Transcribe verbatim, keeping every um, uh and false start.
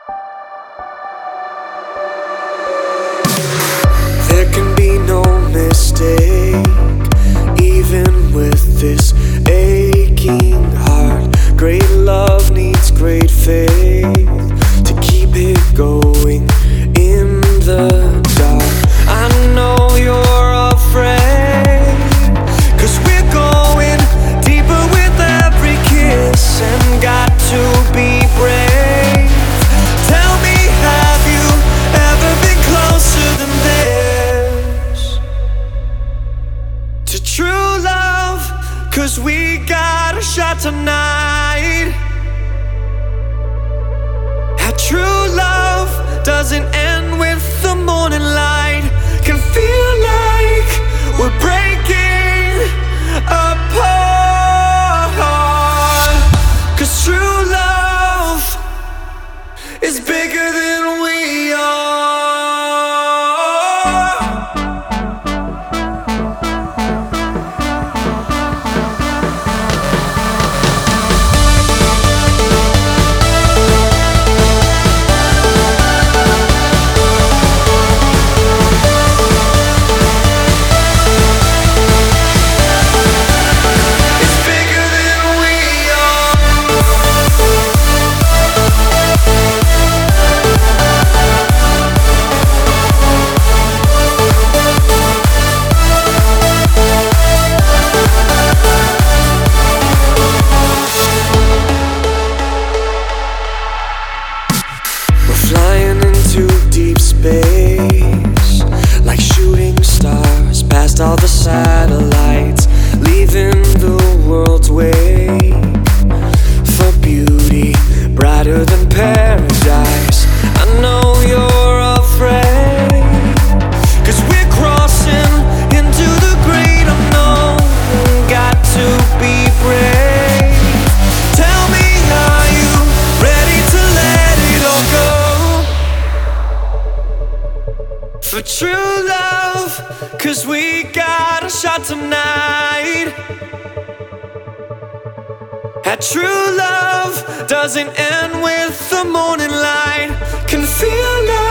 There can be no mistake, even with this aching heart. Great love needs great faith to keep it going in the dark. I know you're afraid, 'cause we're going deeper with every kiss, and got to be brave. Tell me, have you ever been closer than this to true love? 'Cause we got a shot tonight. How true love doesn't end with the morning light. Can feel like we're breaking apart. 'Cause true love is bigger than we are. Flying into deep space, like shooting stars past all the satellites, leaving the world's wake for beauty brighter than paradise. I know you're afraid, 'cause we're crossing into the great unknown. Got to be brave. Tell me, are you ready to let it all go? For true love, 'cause we got a shot tonight. That true love doesn't end with the morning light. Can feel like